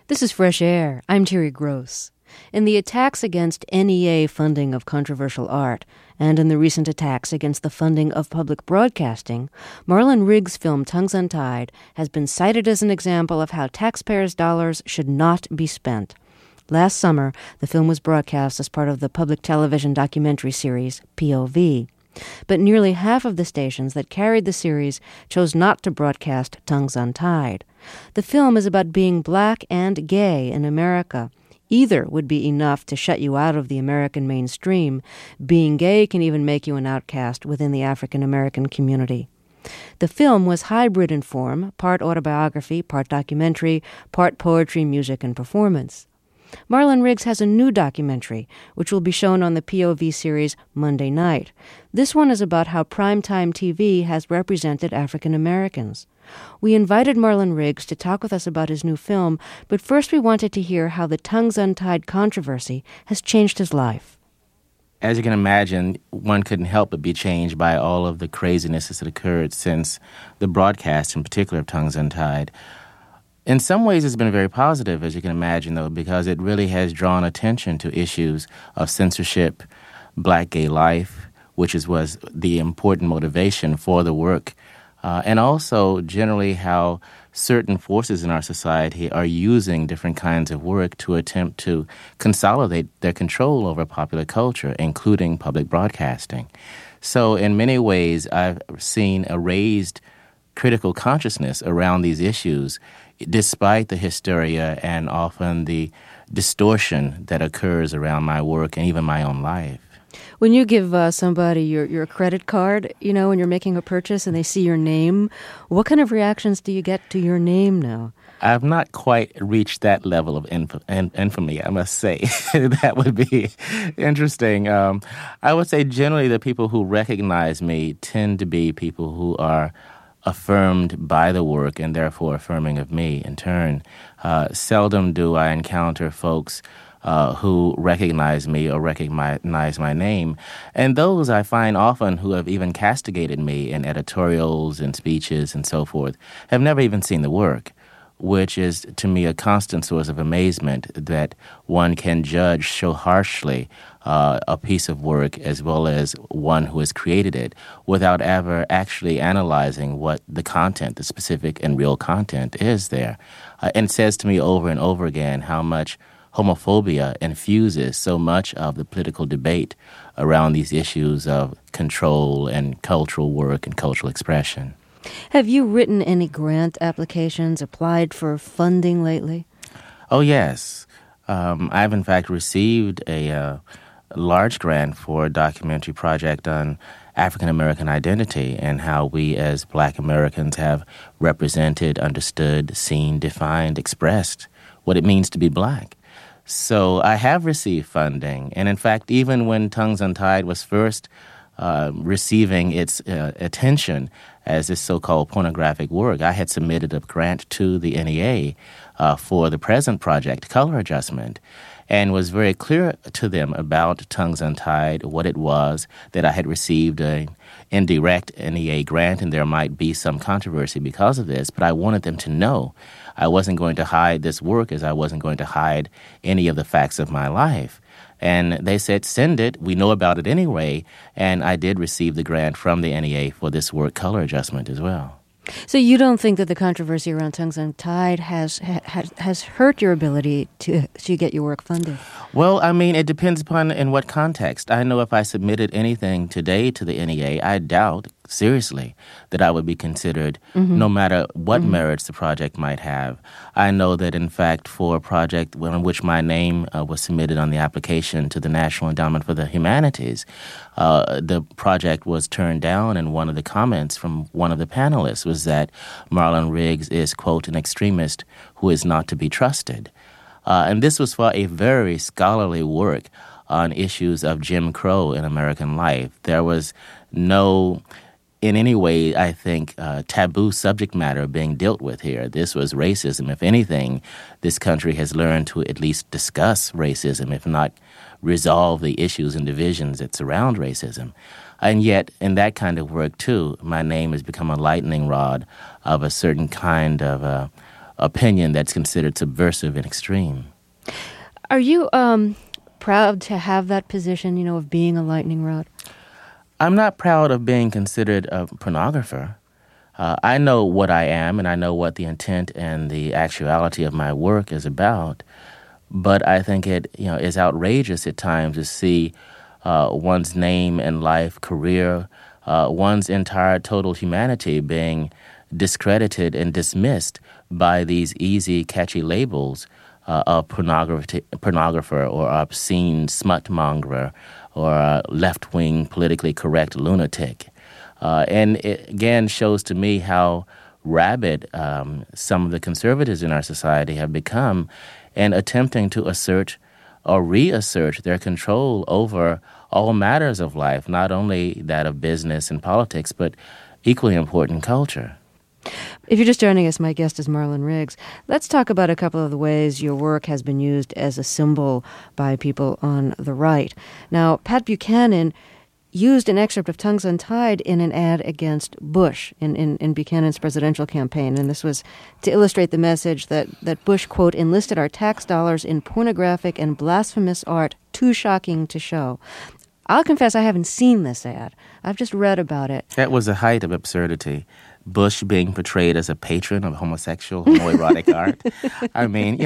This is Fresh Air. I'm Terry Gross. In the attacks against NEA funding of controversial art, and in the recent attacks against the funding of public broadcasting, Marlon Riggs' film Tongues Untied has been cited as an example of how taxpayers' dollars should not be spent. Last summer, the film was broadcast as part of the public television documentary series POV. But nearly half of the stations that carried the series chose not to broadcast Tongues Untied. The film is about being black and gay in America. Either would be enough to shut you out of the American mainstream. Being gay can even make you an outcast within the African American community. The film was hybrid in form, part autobiography, part documentary, part poetry, music, and performance. Marlon Riggs has a new documentary, which will be shown on the POV series Monday night. This one is about how primetime TV has represented African Americans. We invited Marlon Riggs to talk with us about his new film, but first we wanted to hear how the Tongues Untied controversy has changed his life. As you can imagine, one couldn't help but be changed by all of the craziness that occurred since the broadcast, in particular of Tongues Untied. In some ways, it's been very positive, as you can imagine, though, because it really has drawn attention to issues of censorship, black gay life, which was the important motivation for the work, and also generally how certain forces in our society are using different kinds of work to attempt to consolidate their control over popular culture, including public broadcasting. So in many ways, I've seen a raised critical consciousness around these issues, despite the hysteria and often the distortion that occurs around my work and even my own life. When you give somebody your credit card, when you're making a purchase and they see your name, what kind of reactions do you get to your name now? I've not quite reached that level of infamy, I must say. That would be interesting. I would say generally the people who recognize me tend to be people who are affirmed by the work and therefore affirming of me in turn. Seldom do I encounter folks who recognize me or recognize my name. And those I find often who have even castigated me in editorials and speeches and so forth have never even seen the work, which is to me a constant source of amazement that one can judge so harshly a piece of work as well as one who has created it without ever actually analyzing what the content, the specific and real content is there. And says to me over and over again how much homophobia infuses so much of the political debate around these issues of control and cultural work and cultural expression. Have you written any grant applications, applied for funding lately? Oh, yes. I've, in fact, received a large grant for a documentary project on African-American identity and how we as Black Americans have represented, understood, seen, defined, expressed what it means to be Black. So I have received funding. And, in fact, even when Tongues Untied was first receiving its attention as this so-called pornographic work, I had submitted a grant to the NEA for the present project, Color Adjustment, and was very clear to them about Tongues Untied, what it was, that I had received an indirect NEA grant, and there might be some controversy because of this, but I wanted them to know I wasn't going to hide this work as I wasn't going to hide any of the facts of my life. And they said, send it. We know about it anyway. And I did receive the grant from the NEA for this work, Color Adjustment, as well. So you don't think that the controversy around Tongues Untied has hurt your ability to get your work funded? Well, I mean, it depends upon in what context. I know if I submitted anything today to the NEA, I doubt seriously that I would be considered, no matter what merits the project might have. I know that, in fact, for a project in which my name was submitted on the application to the National Endowment for the Humanities, the project was turned down, and one of the comments from one of the panelists was that Marlon Riggs is, quote, an extremist who is not to be trusted. And this was for a very scholarly work on issues of Jim Crow in American life. There was no, in any way, I think, taboo subject matter being dealt with here. This was racism. If anything, this country has learned to at least discuss racism, if not resolve the issues and divisions that surround racism. And yet, in that kind of work, too, my name has become a lightning rod of a certain kind of opinion that's considered subversive and extreme. Are you proud to have that position, of being a lightning rod? I'm not proud of being considered a pornographer. I know what I am, and I know what the intent and the actuality of my work is about. But I think it, is outrageous at times to see one's name and life, career, one's entire total humanity being discredited and dismissed by these easy, catchy labels of pornographer or obscene smut-mongerer or a left-wing, politically correct lunatic. And it, again, shows to me how rabid some of the conservatives in our society have become in attempting to assert or reassert their control over all matters of life, not only that of business and politics, but equally important, culture. If you're just joining us, my guest is Marlon Riggs. Let's talk about a couple of the ways your work has been used as a symbol by people on the right. Now, Pat Buchanan used an excerpt of Tongues Untied in an ad against Bush in Buchanan's presidential campaign. And this was to illustrate the message that Bush, quote, enlisted our tax dollars in pornographic and blasphemous art too shocking to show. I'll confess I haven't seen this ad. I've just read about it. That was the height of absurdity. Bush being portrayed as a patron of homosexual, homoerotic art. I mean,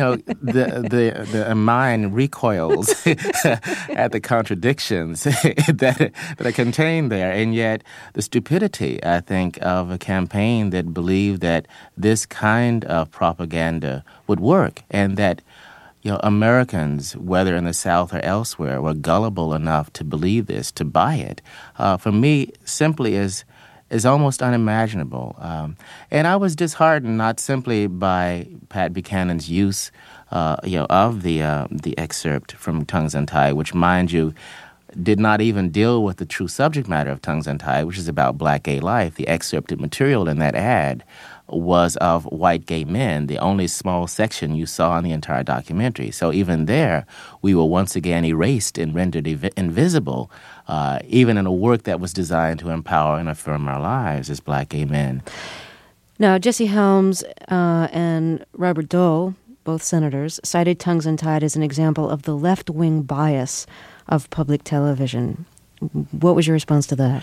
the mind recoils at the contradictions that are contained there. And yet the stupidity, I think, of a campaign that believed that this kind of propaganda would work and that Americans, whether in the South or elsewhere, were gullible enough to believe this, to buy it. For me, simply is almost unimaginable. And I was disheartened not simply by Pat Buchanan's use, of the excerpt from Tongues Untied, which, mind you, did not even deal with the true subject matter of Tongues Untied, which is about black gay life. The excerpted material in that ad was of white gay men, the only small section you saw in the entire documentary. So even there, we were once again erased and rendered invisible, even in a work that was designed to empower and affirm our lives as black gay men. Now, Jesse Helms and Robert Dole, both senators, cited Tongues Untied as an example of the left-wing bias of public television. What was your response to that?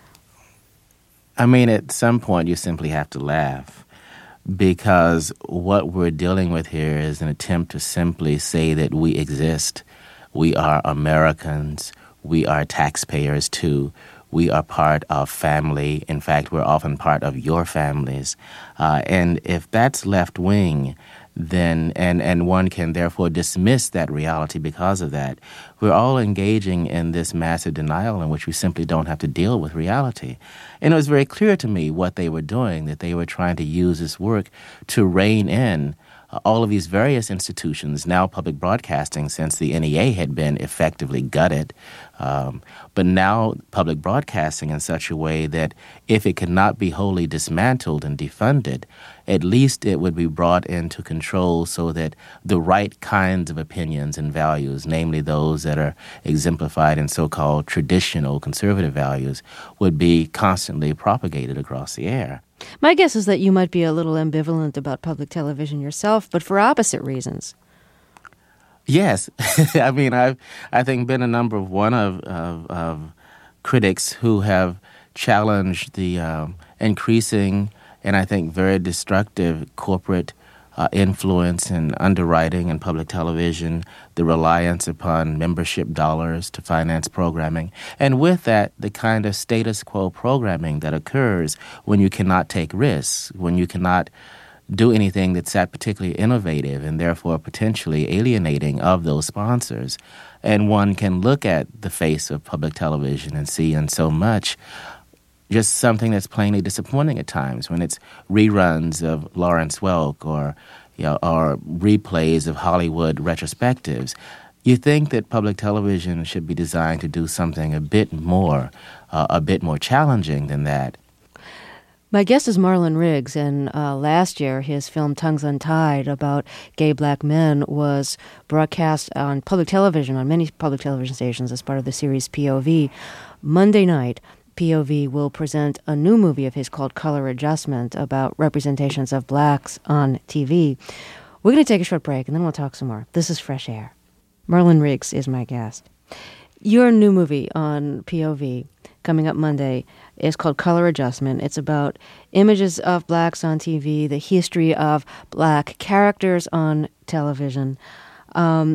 I mean, at some point, you simply have to laugh because what we're dealing with here is an attempt to simply say that we exist. We are Americans. We are taxpayers, too. We are part of family. In fact, we're often part of your families. And if that's left-wing, then and one can therefore dismiss that reality because of that, we're all engaging in this massive denial in which we simply don't have to deal with reality. And it was very clear to me what they were doing, that they were trying to use this work to rein in all of these various institutions, now public broadcasting, since the NEA had been effectively gutted, but now public broadcasting in such a way that if it could not be wholly dismantled and defunded, at least it would be brought into control so that the right kinds of opinions and values, namely those that are exemplified in so-called traditional conservative values, would be constantly propagated across the air. My guess is that you might be a little ambivalent about public television yourself, but for opposite reasons. Yes. I mean, I think been a number of of critics who have challenged the increasing and I think very destructive corporate influence and underwriting in public television, the reliance upon membership dollars to finance programming, and with that, the kind of status quo programming that occurs when you cannot take risks, when you cannot do anything that's that particularly innovative and therefore potentially alienating of those sponsors. And one can look at the face of public television and see in so much just something that's plainly disappointing at times when it's reruns of Lawrence Welk or replays of Hollywood retrospectives. You think that public television should be designed to do something a bit more challenging than that. My guest is Marlon Riggs, and last year his film Tongues Untied about gay black men was broadcast on public television, on many public television stations as part of the series POV, Monday night. POV will present a new movie of his called Color Adjustment about representations of blacks on TV. We're going to take a short break and then we'll talk some more. This is Fresh Air. Marlon Riggs is my guest. Your new movie on POV coming up Monday is called Color Adjustment. It's about images of blacks on TV, the history of black characters on television. How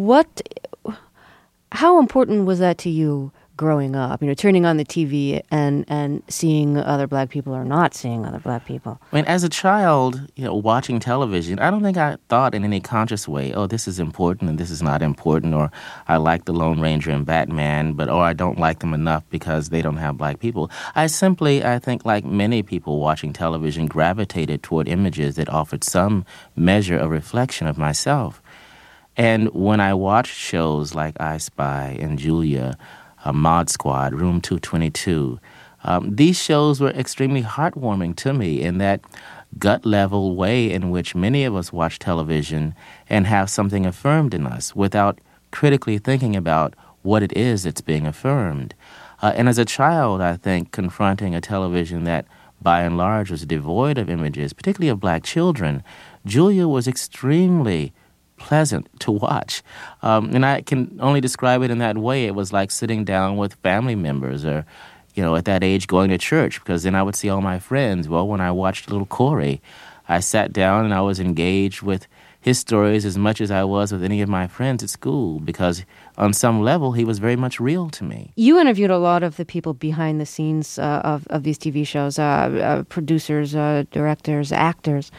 important was that to you growing up? Turning on the TV and seeing other black people or not seeing other black people. I mean, as a child, watching television, I don't think I thought in any conscious way, oh, this is important and this is not important, or I like the Lone Ranger and Batman, or I don't like them enough because they don't have black people. I think like many people watching television, gravitated toward images that offered some measure of reflection of myself. And when I watched shows like I Spy and Julia, Mod Squad, Room 222. These shows were extremely heartwarming to me in that gut-level way in which many of us watch television and have something affirmed in us without critically thinking about what it is that's being affirmed. And as a child, I think confronting a television that by and large was devoid of images, particularly of black children, Julia was extremely pleasant to watch. And I can only describe it in that way. It was like sitting down with family members or, at that age going to church, because then I would see all my friends. Well, when I watched Little Corey, I sat down and I was engaged with his stories as much as I was with any of my friends at school, because on some level he was very much real to me. You interviewed a lot of the people behind the scenes of these TV shows, producers, directors, actors.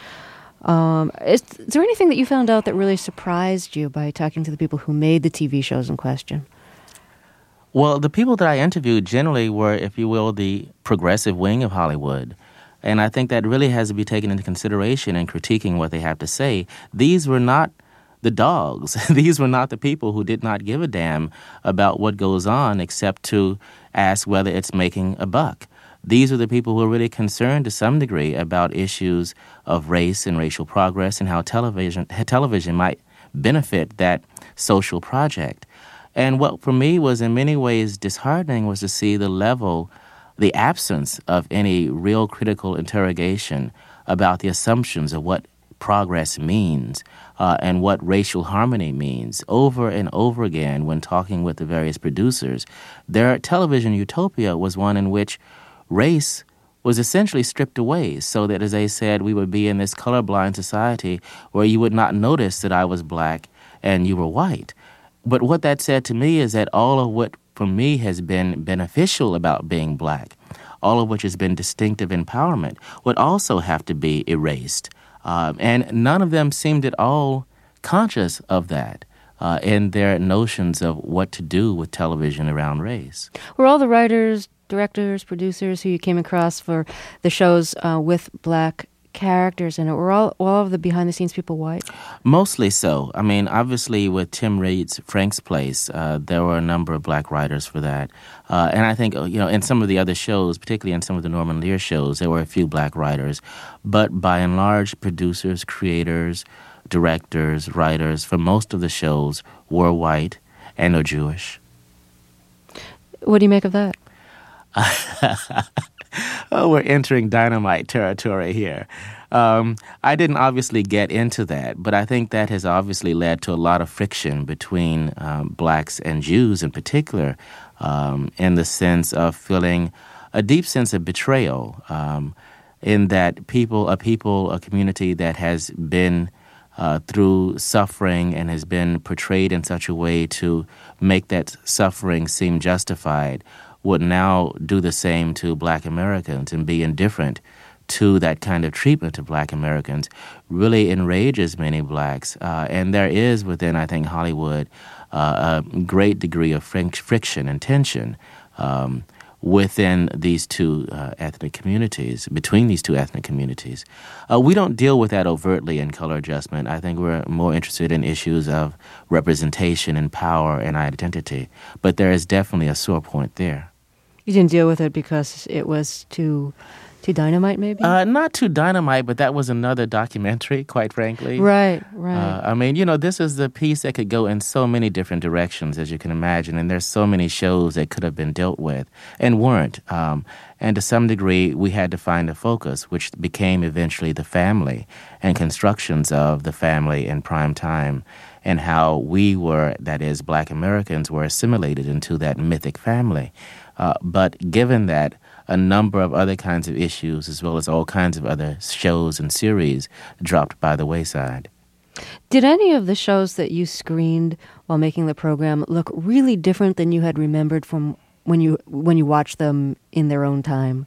Is there anything that you found out that really surprised you by talking to the people who made the TV shows in question? Well, the people that I interviewed generally were, if you will, the progressive wing of Hollywood. And I think that really has to be taken into consideration in critiquing what they have to say. These were not the dogs. These were not the people who did not give a damn about what goes on except to ask whether it's making a buck. These are the people who are really concerned to some degree about issues of race and racial progress and how television might benefit that social project. And what for me was in many ways disheartening was to see the absence of any real critical interrogation about the assumptions of what progress means and what racial harmony means. Over and over again when talking with the various producers, their television utopia was one in which race was essentially stripped away so that, as they said, we would be in this colorblind society where you would not notice that I was black and you were white. But what that said to me is that all of what, for me, has been beneficial about being black, all of which has been distinctive empowerment, would also have to be erased. And none of them seemed at all conscious of that in their notions of what to do with television around race. Were all the writers, directors, producers who you came across for the shows with black characters in it, were all of the behind-the-scenes people white? Mostly so. I mean, obviously with Tim Reed's Frank's Place, there were a number of black writers for that. And I think, in some of the other shows, particularly in some of the Norman Lear shows, there were a few black writers. But by and large, producers, creators, directors, writers for most of the shows were white and or Jewish. What do you make of that? Oh, we're entering dynamite territory here. I didn't obviously get into that, but I think that has obviously led to a lot of friction between blacks and Jews in particular, in the sense of feeling a deep sense of betrayal, in that a community that has been through suffering and has been portrayed in such a way to make that suffering seem justified, would now do the same to black Americans and be indifferent to that kind of treatment of black Americans really enrages many blacks. And there is within, I think, Hollywood, a great degree of friction and tension within these two ethnic communities, between these two ethnic communities. We don't deal with that overtly in Color Adjustment. I think we're more interested in issues of representation and power and identity. But there is definitely a sore point there. You didn't deal with it because it was too To Dynamite, maybe? Not To Dynamite, but that was another documentary, quite frankly. Right. I mean, you know, this is the piece that could go in so many different directions, as you can imagine, and there's so many shows that could have been dealt with and weren't. And to some degree, we had to find a focus, which became eventually the family and constructions of the family in prime time and how we were, that is, Black Americans, were assimilated into that mythic family. But given that, a number of other kinds of issues, as well as all kinds of other shows and series, dropped by the wayside. Did any of the shows that you screened while making the program look really different than you had remembered from when you watched them in their own time?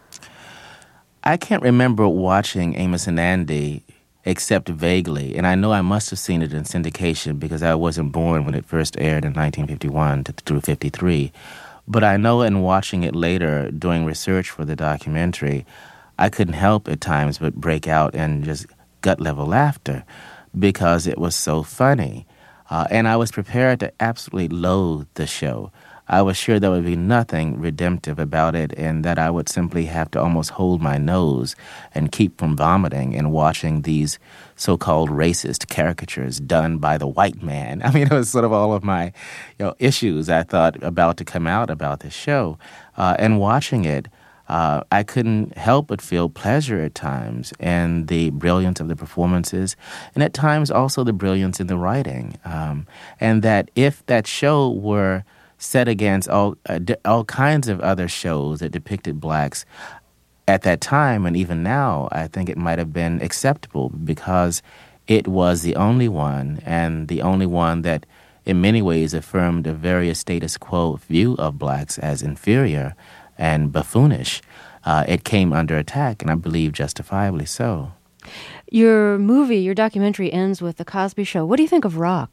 I can't remember watching Amos and Andy except vaguely, and I know I must have seen it in syndication because I wasn't born when it first aired in 1951 through 53. But I know in watching it later, doing research for the documentary, I couldn't help at times but break out in just gut-level laughter because it was so funny. And I was prepared to absolutely loathe the show. I was sure there would be nothing redemptive about it and that I would simply have to almost hold my nose and keep from vomiting and watching these so-called racist caricatures done by the white man. I mean, it was sort of all of my issues I thought about to come out about this show. And watching it, I couldn't help but feel pleasure at times and the brilliance of the performances and at times also the brilliance in the writing. And that if that show were set against all kinds of other shows that depicted blacks at that time and even now, I think it might have been acceptable because it was the only one and the only one that in many ways affirmed a very status quo view of blacks as inferior and buffoonish. It came under attack, and I believe justifiably so. Your documentary ends with The Cosby Show. What do you think of Rock?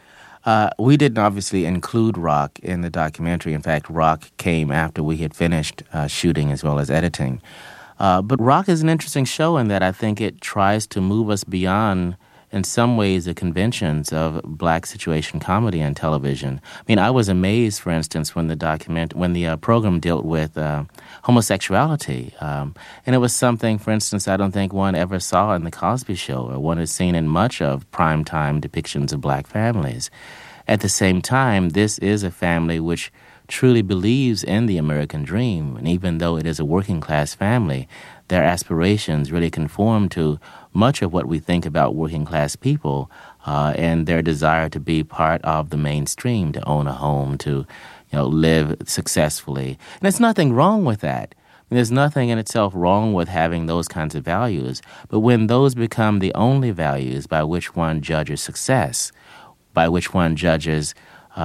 We didn't obviously include Rock in the documentary. In fact, Rock came after we had finished shooting as well as editing. But Rock is an interesting show in that I think it tries to move us beyond, in some ways, the conventions of black situation comedy on television. I mean, I was amazed, for instance, when the program dealt with homosexuality. And it was something, for instance, I don't think one ever saw in The Cosby Show or one has seen in much of primetime depictions of black families. At the same time, this is a family which truly believes in the American dream. And even though it is a working-class family, their aspirations really conform to much of what we think about working-class people and their desire to be part of the mainstream, to own a home, to live successfully. And there's nothing wrong with that. There's nothing in itself wrong with having those kinds of values. But when those become the only values by which one judges success, by which one judges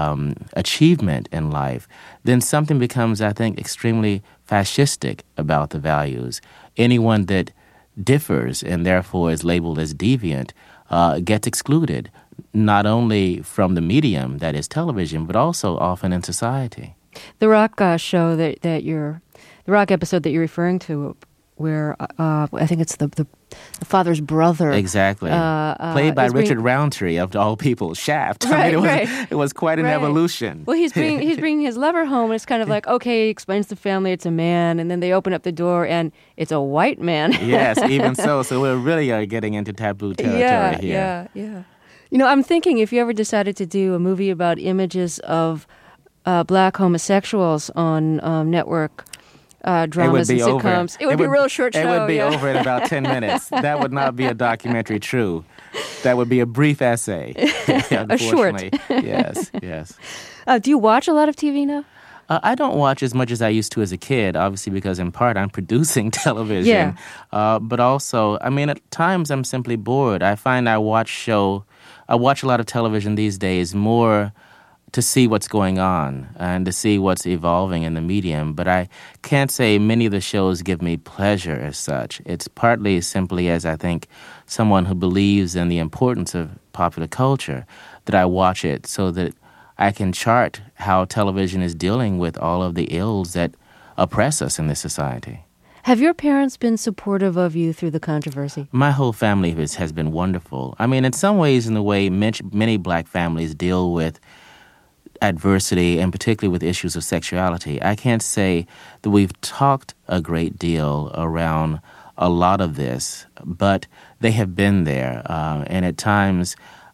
achievement in life, then something becomes, I think, extremely fascistic about the values. Anyone that differs and therefore is labeled as deviant gets excluded, not only from the medium that is television, but also often in society. The Rock show the Rock episode that you're referring to, where I think it's the father's brother. Exactly. Played by Richard Roundtree, of all people, Shaft. Right, I mean, it was quite an evolution. Well, he's bringing his lover home, and it's kind of like, okay, he explains to the family it's a man, and then they open up the door, and it's a white man. Yes, even so. So we're really getting into taboo territory here. Yeah. I'm thinking if you ever decided to do a movie about images of black homosexuals on network dramas and sitcoms. It would be a real short show. It would be over in about 10 minutes. That would not be a documentary true. That would be a brief essay. Unfortunately. Yes. Do you watch a lot of TV now? I don't watch as much as I used to as a kid, obviously because in part I'm producing television. Yeah. But also, I mean, at times I'm simply bored. I find I watch a lot of television these days more to see what's going on and to see what's evolving in the medium. But I can't say many of the shows give me pleasure as such. It's partly simply as I think someone who believes in the importance of popular culture that I watch it so that I can chart how television is dealing with all of the ills that oppress us in this society. Have your parents been supportive of you through the controversy? My whole family has been wonderful. I mean, in some ways, in the way many black families deal with adversity, and particularly with issues of sexuality. I can't say that we've talked a great deal around a lot of this, but they have been there, and at times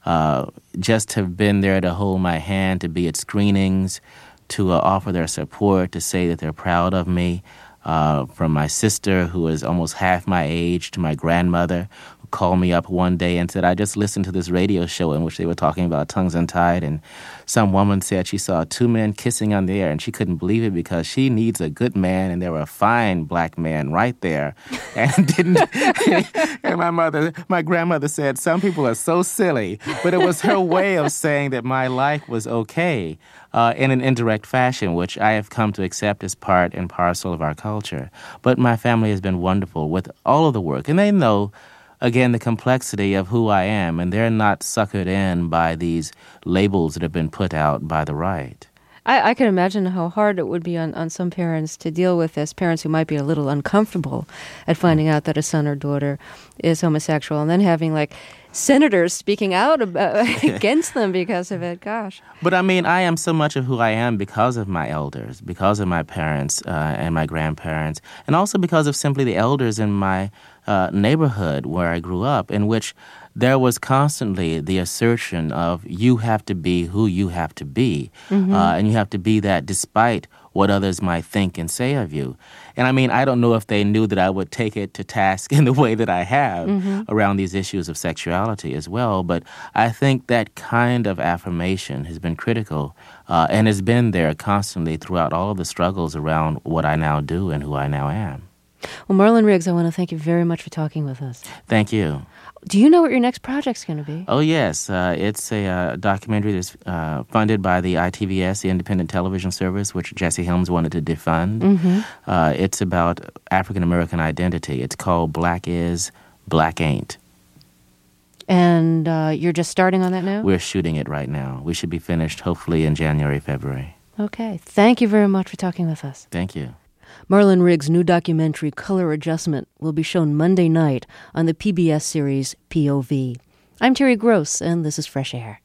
just have been there to hold my hand, to be at screenings, to offer their support, to say that they're proud of me. From my sister, who is almost half my age, to my grandmother, who called me up one day and said, I just listened to this radio show in which they were talking about Tongues Untied, and some woman said she saw two men kissing on the air, and she couldn't believe it because she needs a good man, and there were a fine black man right there. And didn't. And my grandmother said, some people are so silly, but it was her way of saying that my life was okay. In an indirect fashion, which I have come to accept as part and parcel of our culture. But my family has been wonderful with all of the work. And they know, again, the complexity of who I am, and they're not suckered in by these labels that have been put out by the right. I can imagine how hard it would be on some parents to deal with this, parents who might be a little uncomfortable at finding out that a son or daughter is homosexual, and then having, like, senators speaking out against them because of it. Gosh. But I mean, I am so much of who I am because of my elders, because of my parents and my grandparents, and also because of simply the elders in my neighborhood where I grew up, in which there was constantly the assertion of you have to be who you have to be, and you have to be that despite what others might think and say of you. And I mean, I don't know if they knew that I would take it to task in the way that I have around these issues of sexuality as well, but I think that kind of affirmation has been critical and has been there constantly throughout all of the struggles around what I now do and who I now am. Well, Marlon Riggs, I want to thank you very much for talking with us. Thank you. Do you know what your next project's going to be? Oh, yes. It's a documentary that's funded by the ITVS, the Independent Television Service, which Jesse Helms wanted to defund. It's about African-American identity. It's called Black Is, Black Ain't. And you're just starting on that now? We're shooting it right now. We should be finished hopefully in January, February. Okay. Thank you very much for talking with us. Thank you. Marlon Riggs' new documentary, Color Adjustment, will be shown Monday night on the PBS series POV. I'm Terry Gross, and this is Fresh Air.